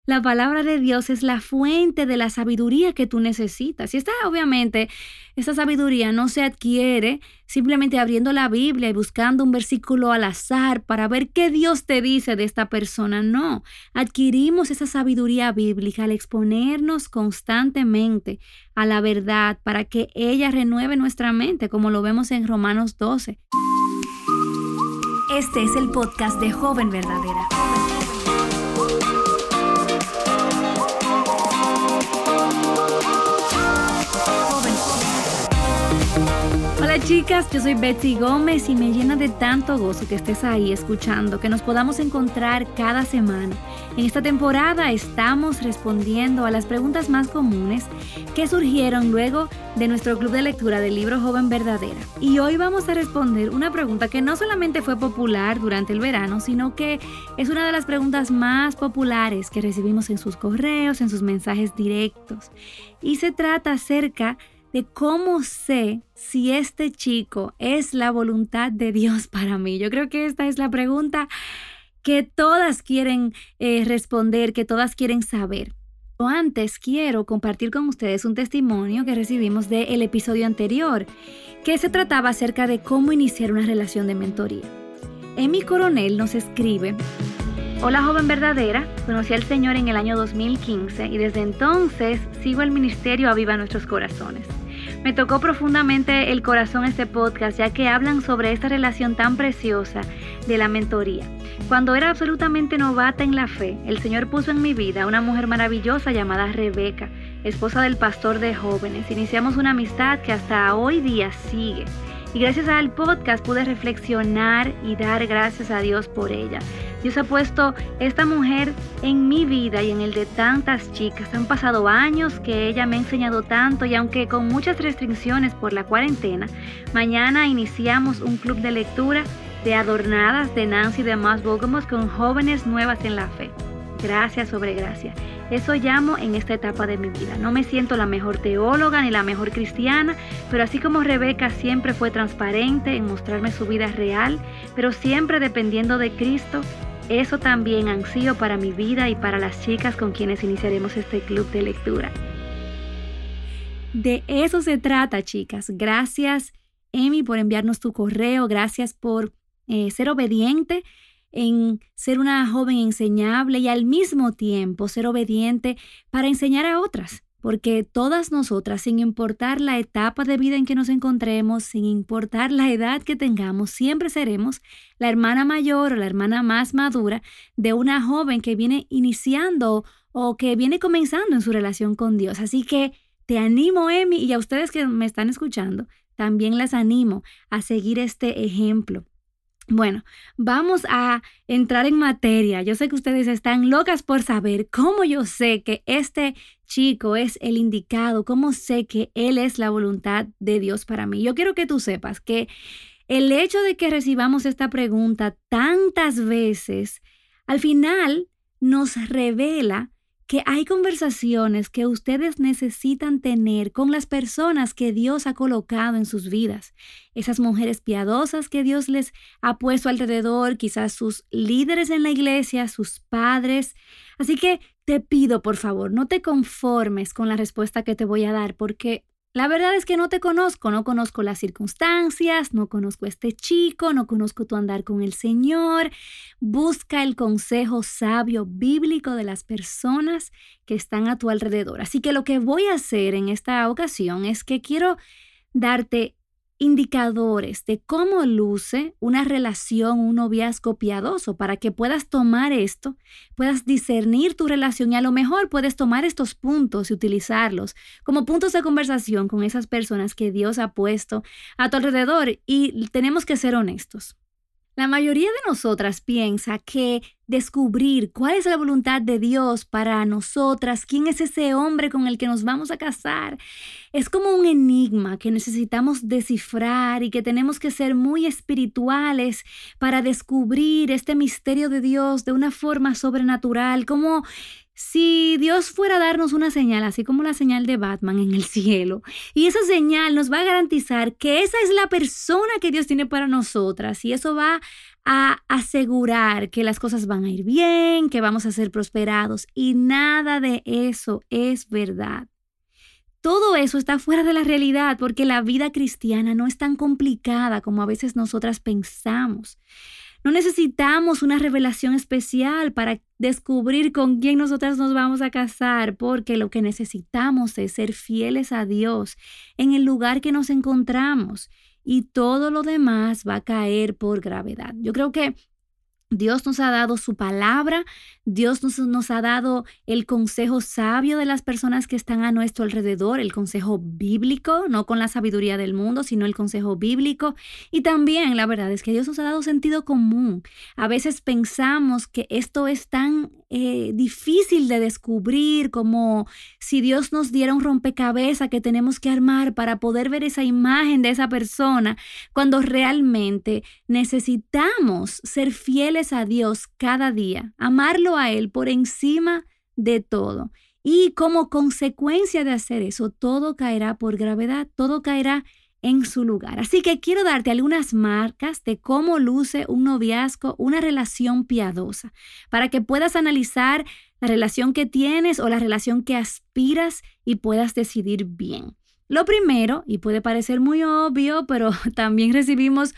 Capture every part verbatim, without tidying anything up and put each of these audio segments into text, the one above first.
La palabra de Dios es la fuente de la sabiduría que tú necesitas. Y esta, obviamente, esta sabiduría no se adquiere simplemente abriendo la Biblia y buscando un versículo al azar para ver qué Dios te dice de esta persona. No, adquirimos esa sabiduría bíblica al exponernos constantemente a la verdad para que ella renueve nuestra mente, como lo vemos en Romanos doce. Este es el podcast de Joven Verdadera. Hola chicas, yo soy Betsy Gómez y me llena de tanto gozo que estés ahí escuchando, que nos podamos encontrar cada semana. En esta temporada estamos respondiendo a las preguntas más comunes que surgieron luego de nuestro club de lectura del libro Joven Verdadera. Y hoy vamos a responder una pregunta que no solamente fue popular durante el verano, sino que es una de las preguntas más populares que recibimos en sus correos, en sus mensajes directos. Y se trata acerca de cómo sé si este chico es la voluntad de Dios para mí. Yo creo que esta es la pregunta que todas quieren eh, responder, que todas quieren saber. Pero antes quiero compartir con ustedes un testimonio que recibimos del episodio anterior, que se trataba acerca de cómo iniciar una relación de mentoría. Emi Coronel nos escribe: Hola joven verdadera, conocí al Señor en el año dos mil quince y desde entonces sigo el ministerio Aviva Nuestros Corazones. Me tocó profundamente el corazón este podcast, ya que hablan sobre esta relación tan preciosa de la mentoría. Cuando era absolutamente novata en la fe, el Señor puso en mi vida una mujer maravillosa llamada Rebeca, esposa del pastor de jóvenes. Iniciamos una amistad que hasta hoy día sigue. Y gracias al podcast pude reflexionar y dar gracias a Dios por ella. Dios ha puesto esta mujer en mi vida y en el de tantas chicas. Han pasado años que ella me ha enseñado tanto y aunque con muchas restricciones por la cuarentena, mañana iniciamos un club de lectura de Adornadas de Nancy DeMoss Wolgemuth con jóvenes nuevas en la fe. Gracia sobre gracia. Eso llamo en esta etapa de mi vida. No me siento la mejor teóloga ni la mejor cristiana, pero así como Rebeca siempre fue transparente en mostrarme su vida real, pero siempre dependiendo de Cristo, eso también ansío para mi vida y para las chicas con quienes iniciaremos este club de lectura. De eso se trata, chicas. Gracias, Emi, por enviarnos tu correo. Gracias por eh, ser obediente en ser una joven enseñable y al mismo tiempo ser obediente para enseñar a otras. Porque todas nosotras, sin importar la etapa de vida en que nos encontremos, sin importar la edad que tengamos, siempre seremos la hermana mayor o la hermana más madura de una joven que viene iniciando o que viene comenzando en su relación con Dios. Así que te animo, Emi, y a ustedes que me están escuchando, también las animo a seguir este ejemplo. Bueno, vamos a entrar en materia. Yo sé que ustedes están locas por saber cómo yo sé que este chico es el indicado, cómo sé que él es la voluntad de Dios para mí. Yo quiero que tú sepas que el hecho de que recibamos esta pregunta tantas veces, al final nos revela que hay conversaciones que ustedes necesitan tener con las personas que Dios ha colocado en sus vidas. Esas mujeres piadosas que Dios les ha puesto alrededor, quizás sus líderes en la iglesia, sus padres. Así que te pido, por favor, no te conformes con la respuesta que te voy a dar, porque la verdad es que no te conozco, no conozco las circunstancias, no conozco a este chico, no conozco tu andar con el Señor. Busca el consejo sabio bíblico de las personas que están a tu alrededor. Así que lo que voy a hacer en esta ocasión es que quiero darte indicadores de cómo luce una relación, un noviazgo piadoso, para que puedas tomar esto, puedas discernir tu relación y a lo mejor puedes tomar estos puntos y utilizarlos como puntos de conversación con esas personas que Dios ha puesto a tu alrededor. Y tenemos que ser honestos. La mayoría de nosotras piensa que descubrir cuál es la voluntad de Dios para nosotras, quién es ese hombre con el que nos vamos a casar, es como un enigma que necesitamos descifrar y que tenemos que ser muy espirituales para descubrir este misterio de Dios de una forma sobrenatural, como Si Dios fuera a darnos una señal, así como la señal de Batman en el cielo, y esa señal nos va a garantizar que esa es la persona que Dios tiene para nosotras, y eso va a asegurar que las cosas van a ir bien, que vamos a ser prosperados, y nada de eso es verdad. Todo eso está fuera de la realidad porque la vida cristiana no es tan complicada como a veces nosotras pensamos. No necesitamos una revelación especial para descubrir con quién nosotras nos vamos a casar, porque lo que necesitamos es ser fieles a Dios en el lugar que nos encontramos y todo lo demás va a caer por gravedad. Yo creo que Dios nos ha dado su palabra, Dios nos, nos ha dado el consejo sabio de las personas que están a nuestro alrededor, el consejo bíblico, no con la sabiduría del mundo, sino el consejo bíblico. Y también la verdad es que Dios nos ha dado sentido común. A veces pensamos que esto es tan eh, difícil de descubrir, como si Dios nos diera un rompecabezas que tenemos que armar para poder ver esa imagen de esa persona, cuando realmente necesitamos ser fieles a Dios cada día, amarlo a Él por encima de todo. Y como consecuencia de hacer eso, todo caerá por gravedad, todo caerá en su lugar. Así que quiero darte algunas marcas de cómo luce un noviazgo, una relación piadosa, para que puedas analizar la relación que tienes o la relación que aspiras y puedas decidir bien. Lo primero, y puede parecer muy obvio, pero también recibimos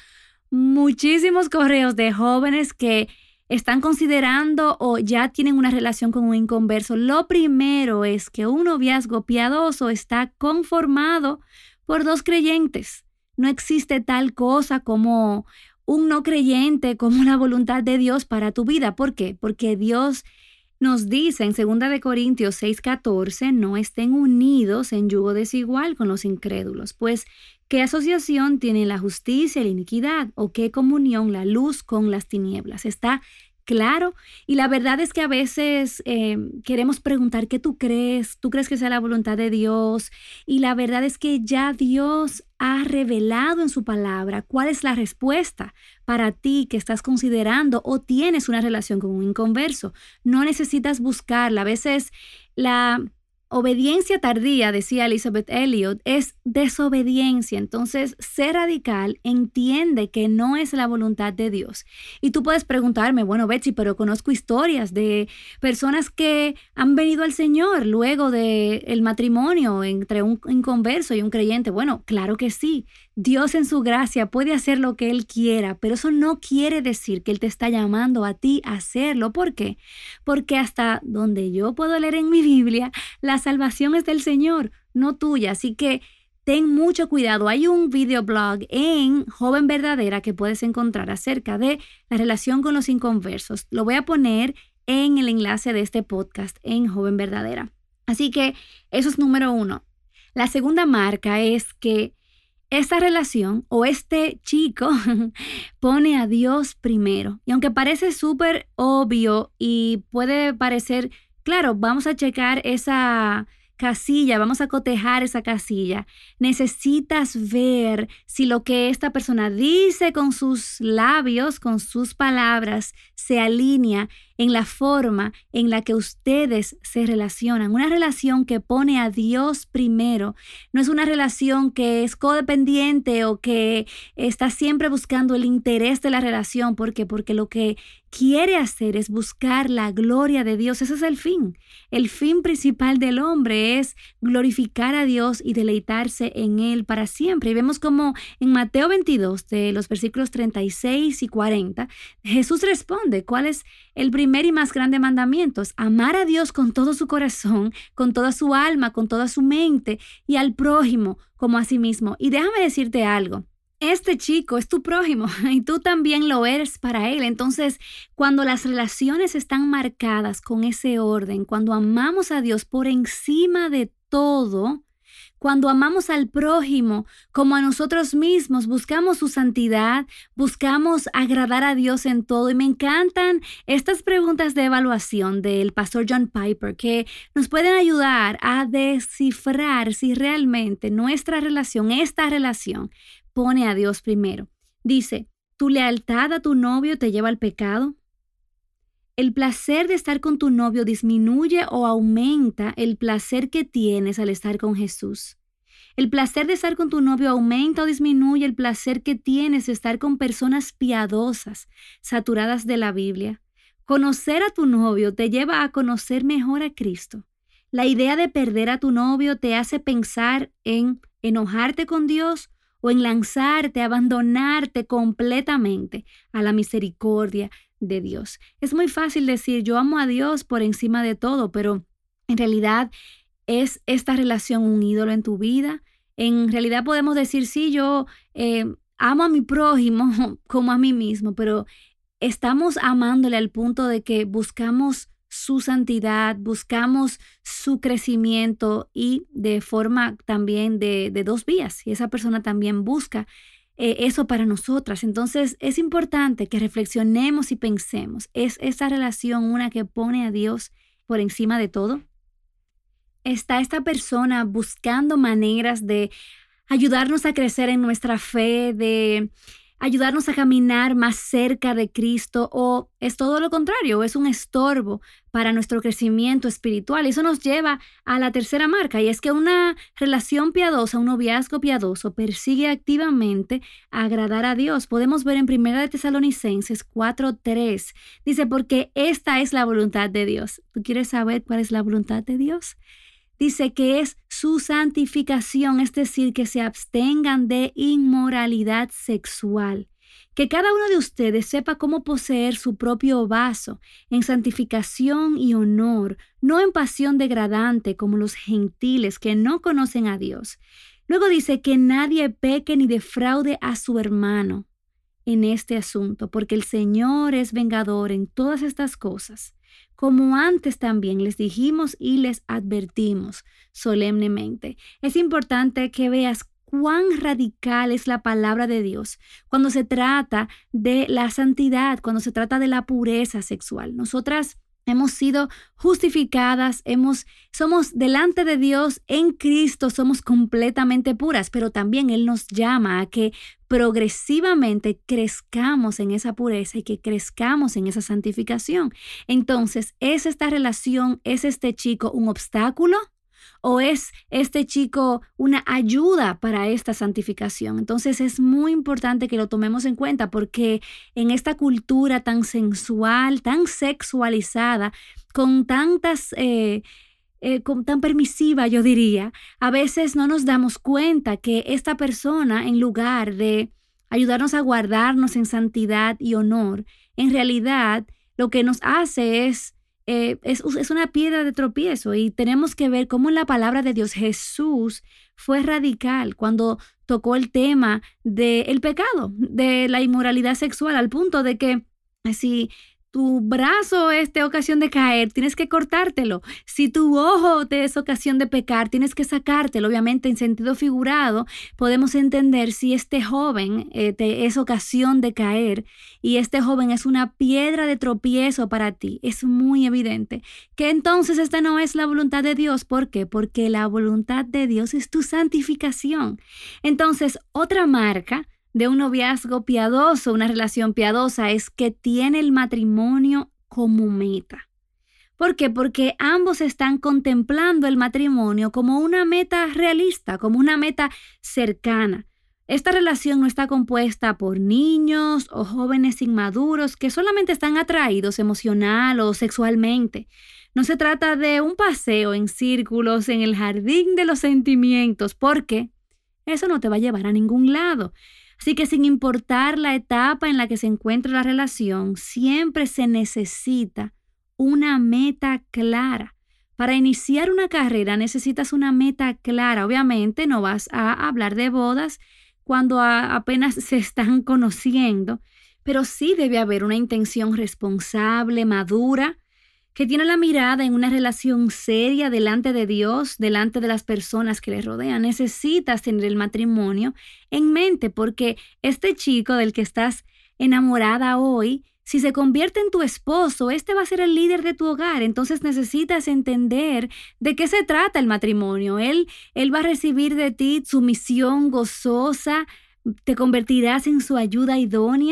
muchísimos correos de jóvenes que están considerando o ya tienen una relación con un inconverso. Lo primero es que un noviazgo piadoso está conformado por dos creyentes. No existe tal cosa como un no creyente, como la voluntad de Dios para tu vida. ¿Por qué? Porque Dios nos dice en segunda de Corintios seis catorce, no estén unidos en yugo desigual con los incrédulos, pues ¿qué asociación tiene la justicia y la iniquidad? ¿O qué comunión la luz con las tinieblas? Está claro. Y la verdad es que a veces eh, queremos preguntar ¿qué tú crees? ¿Tú crees que sea la voluntad de Dios? Y la verdad es que ya Dios ha revelado en su palabra cuál es la respuesta para ti que estás considerando o tienes una relación con un inconverso. No necesitas buscarla. A veces la obediencia tardía, decía Elizabeth Elliot, es desobediencia. Entonces, ser radical entiende que no es la voluntad de Dios. Y tú puedes preguntarme, bueno, Betsy, pero conozco historias de personas que han venido al Señor luego del matrimonio entre un inconverso y un creyente. Bueno, claro que sí. Dios en su gracia puede hacer lo que Él quiera, pero eso no quiere decir que Él te está llamando a ti a hacerlo. ¿Por qué? Porque hasta donde yo puedo leer en mi Biblia, la salvación es del Señor, no tuya. Así que ten mucho cuidado. Hay un videoblog en Joven Verdadera que puedes encontrar acerca de la relación con los inconversos. Lo voy a poner en el enlace de este podcast en Joven Verdadera. Así que eso es número uno. La segunda marca es que esta relación o este chico pone a Dios primero. Y aunque parece súper obvio y puede parecer, claro, vamos a checar esa casilla, vamos a cotejar esa casilla. Necesitas ver si lo que esta persona dice con sus labios, con sus palabras, se alinea en la forma en la que ustedes se relacionan. Una relación que pone a Dios primero. No es una relación que es codependiente o que está siempre buscando el interés de la relación. ¿Por qué? Porque lo que quiere hacer es buscar la gloria de Dios. Ese es el fin. El fin principal del hombre es glorificar a Dios y deleitarse en Él para siempre. Y vemos como en Mateo veintidós, de los versículos treinta y seis y cuarenta, Jesús responde, ¿cuál es el primer y más grande mandamiento? Es amar a Dios con todo su corazón, con toda su alma, con toda su mente y al prójimo como a sí mismo. Y déjame decirte algo. Este chico es tu prójimo y tú también lo eres para él. Entonces, cuando las relaciones están marcadas con ese orden, cuando amamos a Dios por encima de todo, cuando amamos al prójimo como a nosotros mismos, buscamos su santidad, buscamos agradar a Dios en todo. Y me encantan estas preguntas de evaluación del pastor John Piper que nos pueden ayudar a descifrar si realmente nuestra relación, esta relación, pone a Dios primero. Dice, ¿tu lealtad a tu novio te lleva al pecado? ¿el placer de estar con tu novio disminuye o aumenta el placer que tienes al estar con Jesús? ¿El placer de estar con tu novio aumenta o disminuye el placer que tienes de estar con personas piadosas, saturadas de la Biblia? Conocer a tu novio te lleva a conocer mejor a Cristo. La idea de perder a tu novio te hace pensar en enojarte con Dios o en lanzarte, abandonarte completamente a la misericordia de Dios. Es muy fácil decir yo amo a Dios por encima de todo, pero en realidad ¿es esta relación un ídolo en tu vida? En realidad podemos decir sí, yo eh, amo a mi prójimo como a mí mismo, pero estamos amándole al punto de que buscamos su santidad, buscamos su crecimiento y de forma también de, de dos vías. Y esa persona también busca eh, eso para nosotras. Entonces es importante que reflexionemos y pensemos. ¿Es esa relación una que pone a Dios por encima de todo? ¿Está esta persona buscando maneras de ayudarnos a crecer en nuestra fe, de ayudarnos a caminar más cerca de Cristo, o es todo lo contrario, es un estorbo para nuestro crecimiento espiritual? Y eso nos lleva a la tercera marca, y es que una relación piadosa, un noviazgo piadoso, persigue activamente agradar a Dios. Podemos ver en Primera de Tesalonicenses cuatro tres, dice, porque esta es la voluntad de Dios. ¿Tú quieres saber cuál es la voluntad de Dios? Dice que es su santificación, es decir, que se abstengan de inmoralidad sexual. Que cada uno de ustedes sepa cómo poseer su propio vaso en santificación y honor, no en pasión degradante como los gentiles que no conocen a Dios. Luego dice que nadie peque ni defraude a su hermano en este asunto, porque el Señor es vengador en todas estas cosas, como antes también les dijimos y les advertimos solemnemente. Es importante que veas cuán radical es la palabra de Dios cuando se trata de la santidad, cuando se trata de la pureza sexual. Nosotras hemos sido justificadas, hemos, somos delante de Dios en Cristo, somos completamente puras, pero también Él nos llama a que progresivamente crezcamos en esa pureza y que crezcamos en esa santificación. Entonces, ¿es esta relación, es este chico un obstáculo? ¿O es este chico una ayuda para esta santificación? Entonces es muy importante que lo tomemos en cuenta, porque en esta cultura tan sensual, tan sexualizada, con tantas, eh, eh, con tan permisiva, yo diría, a veces no nos damos cuenta que esta persona, en lugar de ayudarnos a guardarnos en santidad y honor, en realidad lo que nos hace es Eh, es, es una piedra de tropiezo. Y tenemos que ver cómo en la palabra de Dios Jesús fue radical cuando tocó el tema del pecado, de la inmoralidad sexual, al punto de que si tu brazo es de ocasión de caer, tienes que cortártelo. Si tu ojo te es ocasión de pecar, tienes que sacártelo. Obviamente, en sentido figurado, podemos entender si este joven eh, te es ocasión de caer y este joven es una piedra de tropiezo para ti. Es muy evidente que entonces esta no es la voluntad de Dios. ¿Por qué? Porque la voluntad de Dios es tu santificación. Entonces, otra marca de un noviazgo piadoso, una relación piadosa, es que tiene el matrimonio como meta. ¿Por qué? Porque ambos están contemplando el matrimonio como una meta realista, como una meta cercana. Esta relación no está compuesta por niños o jóvenes inmaduros que solamente están atraídos emocional o sexualmente. No se trata de un paseo en círculos en el jardín de los sentimientos, porque eso no te va a llevar a ningún lado. Así que sin importar la etapa en la que se encuentra la relación, siempre se necesita una meta clara. Para iniciar una carrera necesitas una meta clara. Obviamente no vas a hablar de bodas cuando a, apenas se están conociendo, pero sí debe haber una intención responsable, madura, que tiene la mirada en una relación seria delante de Dios, delante de las personas que le rodean. Necesitas tener el matrimonio en mente, porque este chico del que estás enamorada hoy, si se convierte en tu esposo, este va a ser el líder de tu hogar. Entonces necesitas entender de qué se trata el matrimonio. Él, él va a recibir de ti sumisión gozosa, te convertirás en su ayuda idónea.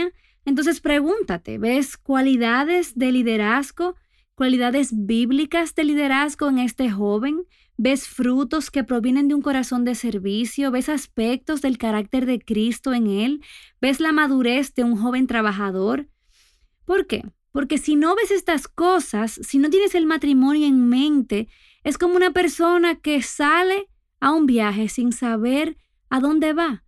Entonces pregúntate, ¿ves cualidades de liderazgo, cualidades bíblicas de liderazgo en este joven? ¿Ves frutos que provienen de un corazón de servicio? ¿Ves aspectos del carácter de Cristo en él? ¿Ves la madurez de un joven trabajador? ¿Por qué? Porque si no ves estas cosas, si no tienes el matrimonio en mente, es como una persona que sale a un viaje sin saber a dónde va.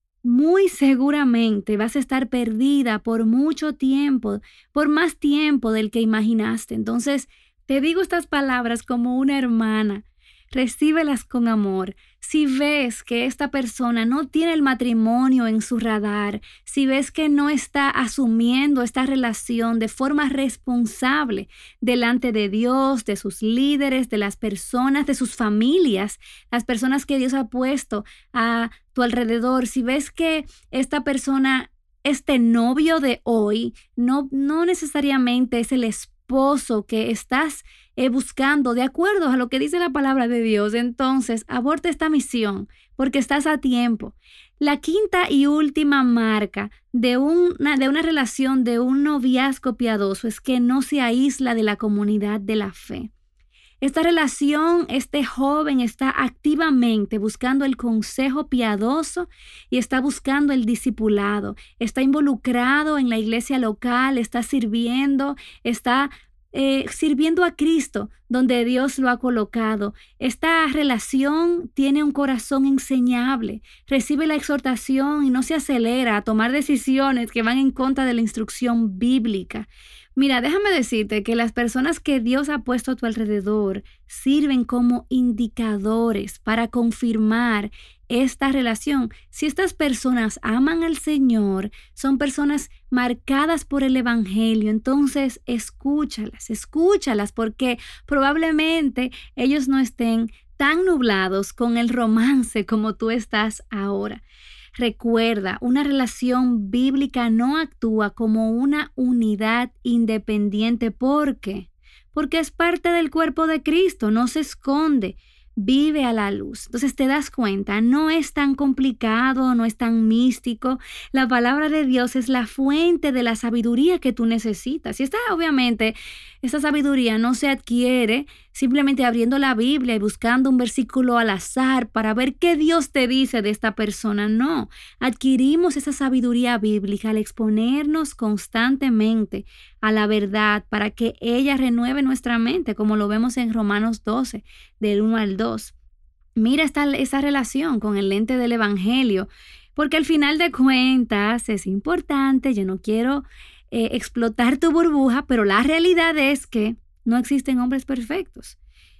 Muy seguramente vas a estar perdida por mucho tiempo, por más tiempo del que imaginaste. Entonces, te digo estas palabras como una hermana. Recíbelas con amor. Si ves que esta persona no tiene el matrimonio en su radar, si ves que no está asumiendo esta relación de forma responsable delante de Dios, de sus líderes, de las personas, de sus familias, las personas que Dios ha puesto a tu alrededor, si ves que esta persona, este novio de hoy, no, no necesariamente es el esposo que estás eh, buscando de acuerdo a lo que dice la palabra de Dios, entonces aborta esta misión porque estás a tiempo. La quinta y última marca de una, de una relación, de un noviazgo piadoso, es que no se aísla de la comunidad de la fe. Esta relación, este joven está activamente buscando el consejo piadoso y está buscando el discipulado. Está involucrado en la iglesia local, está sirviendo, está eh, sirviendo a Cristo donde Dios lo ha colocado. Esta relación tiene un corazón enseñable, recibe la exhortación y no se acelera a tomar decisiones que van en contra de la instrucción bíblica. Mira, déjame decirte que las personas que Dios ha puesto a tu alrededor sirven como indicadores para confirmar esta relación. Si estas personas aman al Señor, son personas marcadas por el Evangelio, entonces escúchalas, escúchalas porque probablemente ellos no estén tan nublados con el romance como tú estás ahora. Recuerda, una relación bíblica no actúa como una unidad independiente. ¿Por qué? Porque es parte del cuerpo de Cristo, no se esconde, vive a la luz. Entonces te das cuenta, no es tan complicado, no es tan místico. La palabra de Dios es la fuente de la sabiduría que tú necesitas. Y esta, obviamente, esta sabiduría no se adquiere simplemente abriendo la Biblia y buscando un versículo al azar para ver qué Dios te dice de esta persona. No, adquirimos esa sabiduría bíblica al exponernos constantemente a la verdad para que ella renueve nuestra mente, como lo vemos en Romanos doce, del uno al dos. Mira esta, esa relación con el lente del Evangelio, porque al final de cuentas es importante. Yo no quiero eh, explotar tu burbuja, pero la realidad es que no existen hombres perfectos.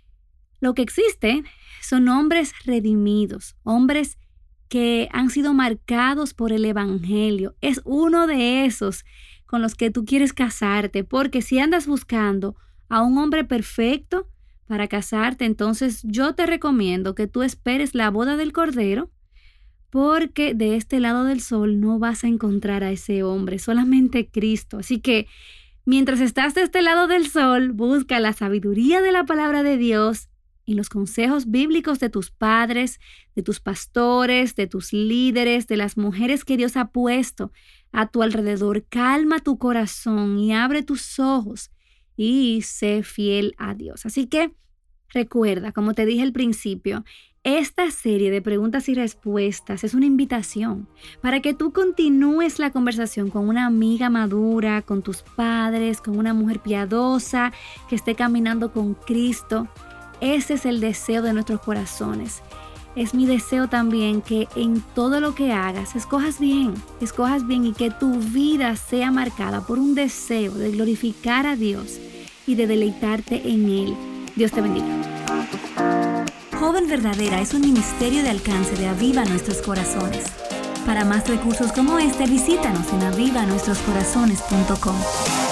Lo que existe son hombres redimidos, hombres que han sido marcados por el Evangelio. Es uno de esos con los que tú quieres casarte, porque si andas buscando a un hombre perfecto para casarte, entonces yo te recomiendo que tú esperes la boda del Cordero, porque de este lado del sol no vas a encontrar a ese hombre, solamente Cristo. Así que mientras estás de este lado del sol, busca la sabiduría de la palabra de Dios y los consejos bíblicos de tus padres, de tus pastores, de tus líderes, de las mujeres que Dios ha puesto a tu alrededor. Calma tu corazón y abre tus ojos y sé fiel a Dios. Así que recuerda, como te dije al principio, esta serie de preguntas y respuestas es una invitación para que tú continúes la conversación con una amiga madura, con tus padres, con una mujer piadosa que esté caminando con Cristo. Ese es el deseo de nuestros corazones. Es mi deseo también que en todo lo que hagas escojas bien, escojas bien y que tu vida sea marcada por un deseo de glorificar a Dios y de deleitarte en Él. Dios te bendiga. Joven Verdadera es un ministerio de alcance de Aviva Nuestros Corazones. Para más recursos como este, visítanos en aviva nuestros corazones punto com.